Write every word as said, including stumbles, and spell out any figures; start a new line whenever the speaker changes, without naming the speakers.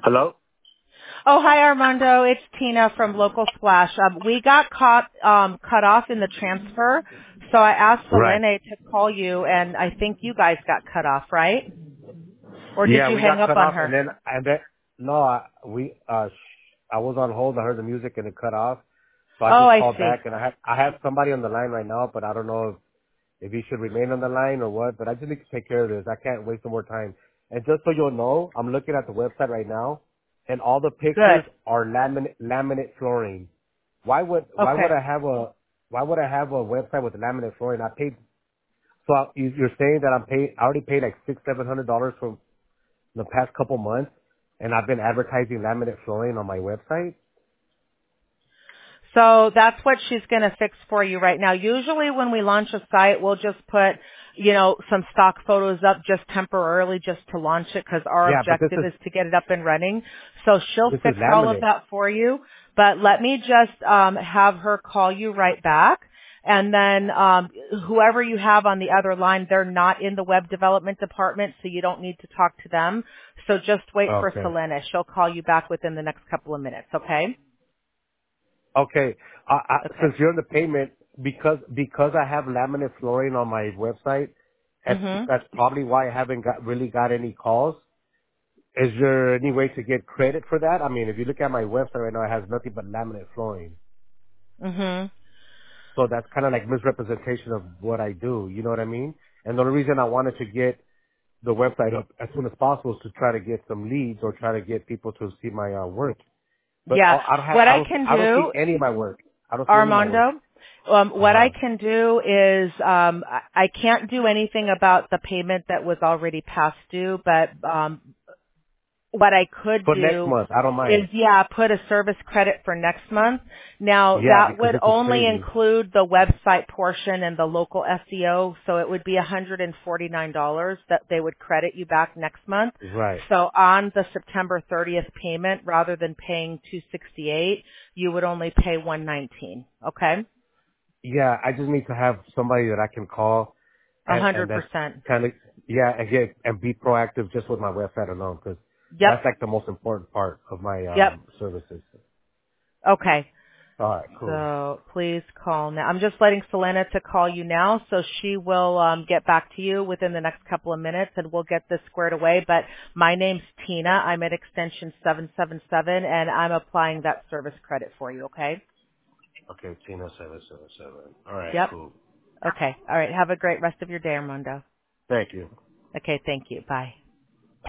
Hello?
Oh, hi, Armando. It's Tina from Local Splash. Um, we got caught um, cut off in the transfer, so I asked
Right.
Selene to call you, and I think you guys got cut off, right? Or did
Yeah,
you
we
hang
got
up
cut
on
off, and
her?
then and then no, I, we uh, sh- I was on hold. I heard the music and it cut off, so I
Oh,
just
I
called
see.
back, and I have I have somebody on the line right now, but I don't know if if he should remain on the line or what. But I just need to take care of this. I can't waste no more time. And just so you'll know, I'm looking at the website right now, and all the pictures
Good.
are laminate laminate flooring. Why would why would
Okay.
I have a why would I have a website with laminate flooring? I paid. So I, you- you're saying that I'm paid? I already paid like six seven hundred dollars for the past couple months, and I've been advertising laminate flooring on my website.
So that's what she's going to fix for you right now. Usually when we launch a site, we'll just put, you know, some stock photos up just temporarily just to launch it because our
Yeah, but this
objective
is
is to get it up and running. So she'll
this is
fix all of
laminate.
that for you. But let me just um, have her call you right back. And then um, whoever you have on the other line, they're not in the web development department, so you don't need to talk to them. So just wait for
Okay.
Selena. She'll call you back within the next couple of minutes, okay?
Okay. I, I,
Okay.
since you're in the payment, because because I have laminate flooring on my website, that's
Mhm.
that's probably why I haven't got really got any calls. Is there any way to get credit for that? I mean, if you look at my website right now, it has nothing but laminate flooring.
Mhm.
So that's kind of like misrepresentation of what I do. You know what I mean? And the only reason I wanted to get the website up as soon as possible to try to get some leads or try to get people to see my uh, work. But
Yeah.
I I don't have,
What
I
I
don't,
can
I don't see
do,
any of my work. I don't see any of my work.
Armando, um,
Uh
what I
huh.
can do is um, I I can't do anything about the payment that was already past due, but um, what I could
For next
do
month, I don't
is,
mind.
yeah, put a service credit for next month. Now,
Yeah,
that
because
would
this is
only
crazy.
include the website portion and the local S E O, so it would be one hundred forty-nine dollars that they would credit you back next month.
Right.
So on the September thirtieth payment, rather than paying two hundred sixty-eight dollars, you would only pay one hundred nineteen dollars, okay?
Yeah, I just need to have somebody that I can call and and that's
one hundred percent.
kind of yeah and get and be proactive just with my website alone because
Yep,
that's like the most important part of my
yep,
um services.
okay.
All right, cool.
So please call now. I'm just letting Selena to call you now, so she will um, get back to you within the next couple of minutes, and we'll get this squared away. But my name's Tina. I'm at extension seven seven seven, and I'm applying that service credit for you. Okay?
Okay, Tina seven seven seven. All right,
Yep.
cool.
Okay. All right. Have a great rest of your day, Armando.
Thank you.
Okay. Thank you. Bye.